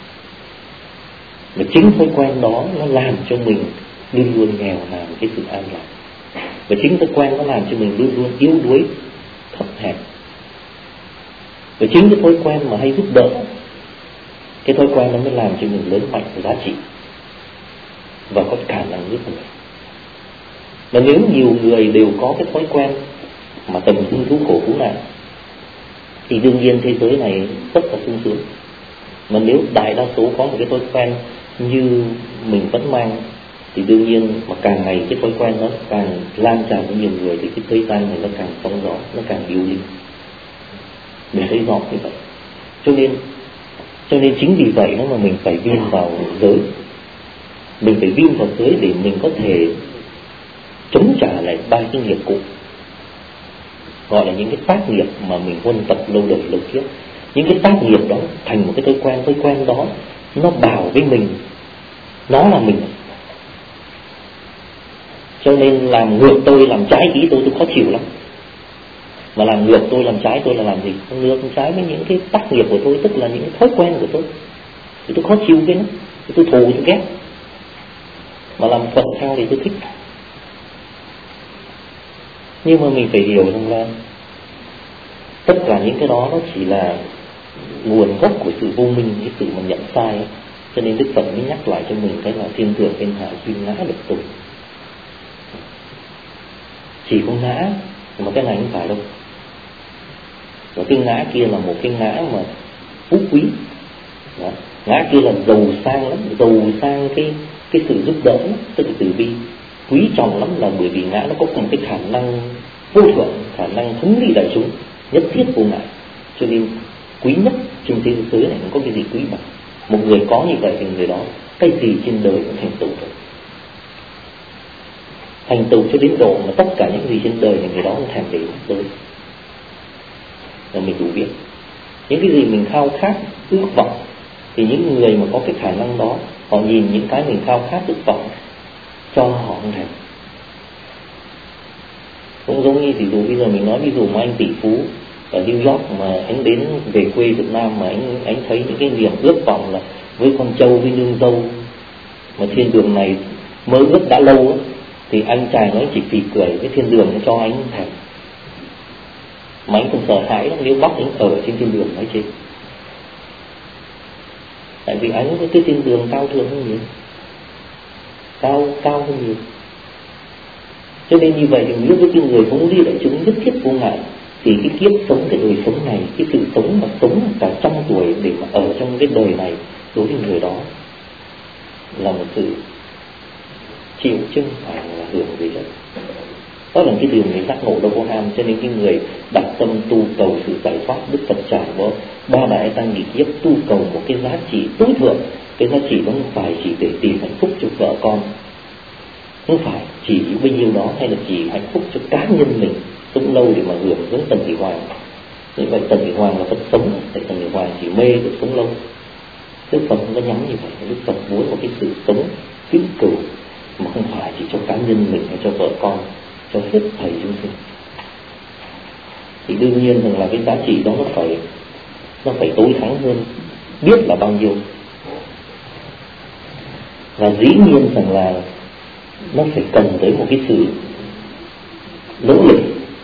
Và chính thói quen đó nó làm cho mình luôn luôn nghèo nàn cái sự an lạc. Và chính thói quen nó làm cho mình luôn luôn yếu đuối, thấp hèn. Và chính cái thói quen mà hay giúp đỡ, cái thói quen nó mới làm cho mình lớn mạnh giá trị và có khả năng giúp người. Và nếu nhiều người đều có cái thói quen mà tầm thương cứu khổ cứu nạn, thì đương nhiên thế giới này rất là sung sướng. Mà nếu đại đa số có một cái thói quen như mình vẫn mang, thì đương nhiên mà càng ngày cái thói quen nó càng lan tràn với nhiều người, thì cái thế gian này nó càng sóng gió, nó càng yếu đi. Mình thấy rõ như vậy. Cho nên cho nên chính vì vậy đó mà mình phải vin vào giới. Mình phải vin vào giới để mình có thể chống trả lại ba cái nghiệp cũ, gọi là những cái tác nghiệp mà mình huân tập lâu đời lâu kiếp. Những cái tác nghiệp đó thành một cái thói quen, thói quen đó nó bảo với mình nó là mình. Cho nên làm ngược tôi, làm trái ý tôi, tôi khó chịu lắm. Mà làm ngược tôi, làm trái tôi là làm gì? Ngược trái với những cái tác nghiệp của tôi, tức là những thói quen của tôi, thì tôi khó chịu cái nó, tôi thù, tôi ghét. Mà làm thuận theo thì tôi thích. Nhưng mà mình phải hiểu rằng là tất cả những cái đó nó chỉ là nguồn gốc của sự vô minh, cái sự mà nhận sai ấy. Cho nên Đức Phật mới nhắc lại cho mình cái là thiên thượng thiên hạ duy ngã được tu. Chỉ có ngã, mà cái này không phải đâu. Và cái ngã kia là một cái ngã mà phú quý. Đó. Ngã kia là giàu sang lắm, giàu sang cái cái sự giúp đỡ, tức là từ bi, quý trọng lắm, là bởi vì ngã nó có một cái khả năng vô thượng, khả năng thống lý đại chúng, nhất thiết vô ngại. Cho nên quý nhất trên thế giới này không có cái gì quý bằng. Một người có như vậy thì người đó cái gì trên đời cũng thành tựu rồi. Thành tựu cho đến độ mà tất cả những gì trên đời thì người đó không thèm để tới. Và mình đủ biết những cái gì mình khao khát, ước vọng, thì những người mà có cái khả năng đó, họ nhìn những cái mình khao khát, ước vọng, cho họ không thèm. Cũng giống như ví dụ bây giờ mình nói, ví dụ mà anh tỷ phú ở New York mà anh đến về quê Việt Nam mà anh anh thấy những cái niềm ước vọng là với con trâu, với nương dâu mà thiên đường này mơ ước đã lâu ấy, thì anh chàng nói chỉ phì cười, cái thiên đường nó cho anh thèm. Mà anh không sợ hãi lắm nếu bắt anh ở trên thiên đường nói trên. Tại vì anh cái thiên đường cao thượng hơn nhiều, cao cao hơn nhiều. Cho nên như vậy thì nếu với cái người không đi đại chúng nhất thiết vô ngại, thì cái kiếp sống, cái đời sống này, cái sự sống mà sống cả trăm tuổi để mà ở trong cái đời này, đối với người đó là một sự chịu chứ không phải là hưởng gì hết. Đó là cái điều người giác ngộ đâu có ham. Cho nên cái người đặt tâm tu cầu sự giải thoát, Đức Phật trải đó ba đại tăng nghịch kiếp tu cầu một cái giá trị tối thượng. Cái giá trị đó không phải chỉ để tìm hạnh phúc cho vợ con, không phải chỉ bấy nhiêu đó, hay là chỉ hạnh phúc cho cá nhân mình sống lâu để mà hưởng giống Tần Thị Hoàng. Như vậy Tần Thị Hoàng là Phật sống, tại Tần Thị Hoàng chỉ mê được sống lâu. Đức Phật không có nhắm như vậy. Đức Phật muốn một cái sự sống vĩnh cửu mà không phải chỉ cho cá nhân mình hay cho vợ con, cho hết thầy chúng sinh. Thì đương nhiên rằng là cái giá trị đó nó phải nó phải tối thắng hơn biết là bao nhiêu. Và dĩ nhiên rằng là nó phải cần tới một cái sự nỗ lực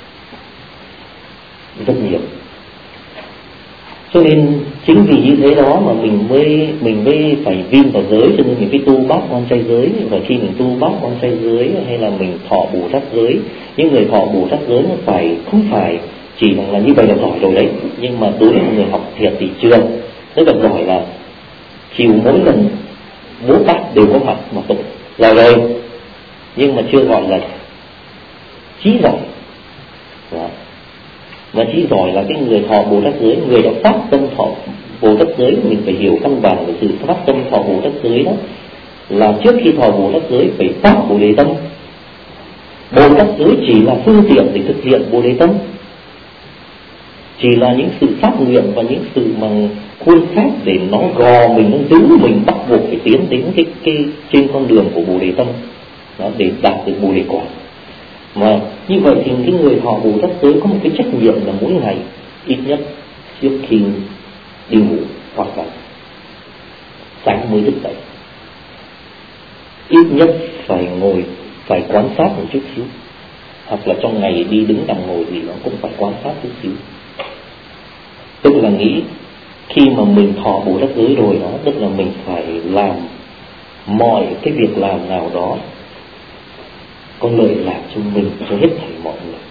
rất nhiều. Cho nên chính vì như thế đó mà mình mới mình mới phải vin vào giới, cho nên mình phải tu bát quan trai giới. Và khi mình tu bát quan trai giới hay là mình thọ Bồ Tát giới, những người thọ Bồ Tát giới nó phải không phải chỉ là như vậy là giỏi rồi đấy, nhưng mà đối với người học thiệt thì chưa. Tức là giỏi là chiều mỗi lần Bố Tát đều có mặt mà tụng giỏi rồi, nhưng mà chưa gọi là trí giỏi. Đó. Và trí giỏi là cái người thọ Bồ Tát giới, người đã phát tâm thọ Bồ Tát giới. Mình phải hiểu căn bản của sự phát tâm thọ Bồ Tát giới đó là trước khi thọ Bồ Tát giới phải phát Bồ Đề tâm. Bồ Tát giới chỉ là phương tiện để thực hiện Bồ Đề tâm, chỉ là những sự phát nguyện và những sự mà khuôn phép để nó gò mình, nó giữ mình bắt buộc phải tiến đến cái, cái trên con đường của Bồ Đề tâm đó, để đạt được Bồ Đề quả. Mà như vậy thì cái người thọ Bồ Tát giới có một cái trách nhiệm là mỗi ngày ít nhất trước khi đi ngủ hoặc là sáng mới thức dậy, ít nhất phải ngồi, phải quan sát một chút xíu, hoặc là trong ngày đi đứng nằm ngồi gì nó cũng phải quan sát chút xíu. Tức là nghĩ khi mà mình thọ Bồ Tát giới rồi đó, tức là mình phải làm mọi cái việc làm nào đó có lợi lạc cho mình, cho hết thảy mọi người.